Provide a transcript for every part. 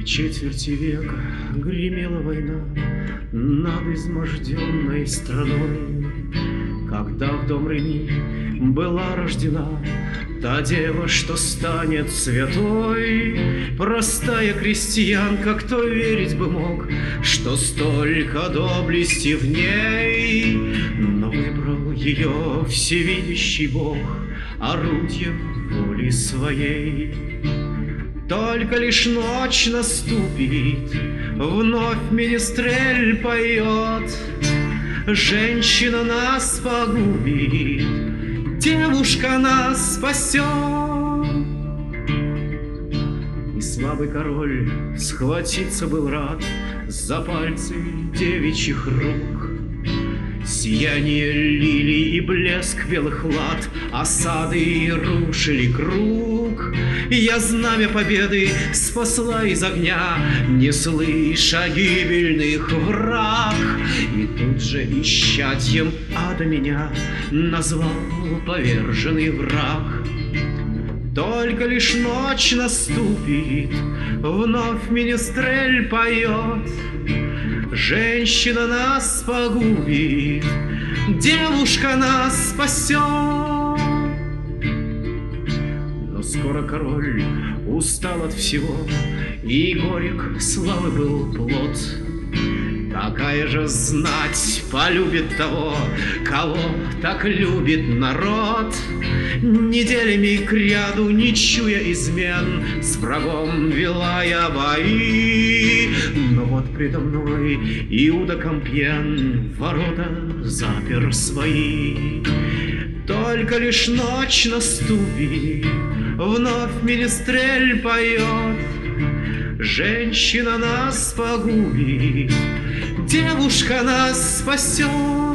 Четверти века гремела война над изможденной страной, когда в дом Рени была рождена та дева, что станет святой. Простая крестьянка, кто верить бы мог, что столько доблести в ней. Но выбрал ее всевидящий Бог орудием воли своей. Только лишь ночь наступит, вновь министрель поет: женщина нас погубит, девушка нас спасет. И слабый король схватиться был рад за пальцы девичьих рук. Сияние лилий и блеск белых лад осады рушили круг. Я знамя победы спасла из огня, не слыша гибельных враг. И тут же исчадьем ада меня назвал поверженный враг. Только лишь ночь наступит, вновь министрель поет: женщина нас погубит, девушка нас спасет. Но скоро король устал от всего, и горек славы был плод. Какая же знать полюбит того, кого так любит народ? Неделями кряду, не чуя измен, с врагом вела я бои. Но вот предо мной Иуда Компьен ворота запер свои. Только лишь ночь наступит, вновь министрель поет: женщина нас погубит, девушка нас спасет.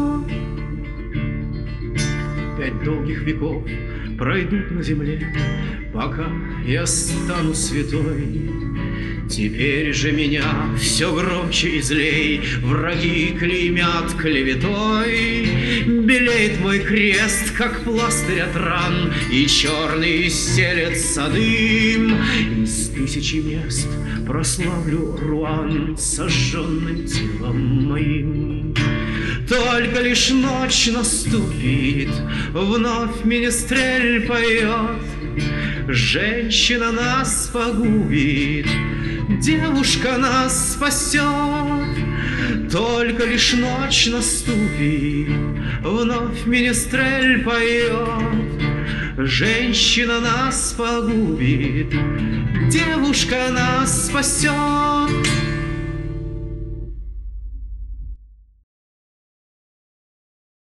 5 долгих веков пройдут на земле, пока я стану святой. Теперь же меня все громче и злей враги клеймят клеветой. Белеет мой крест, как пластырь от ран, и черный стелется дым. Из 1000 мест прославлю Руан сожженным телом моим. Только лишь ночь наступит, вновь министрель поет: женщина нас погубит, девушка нас спасет. Только лишь ночь наступит, вновь министрель поет: женщина нас погубит, девушка нас спасет.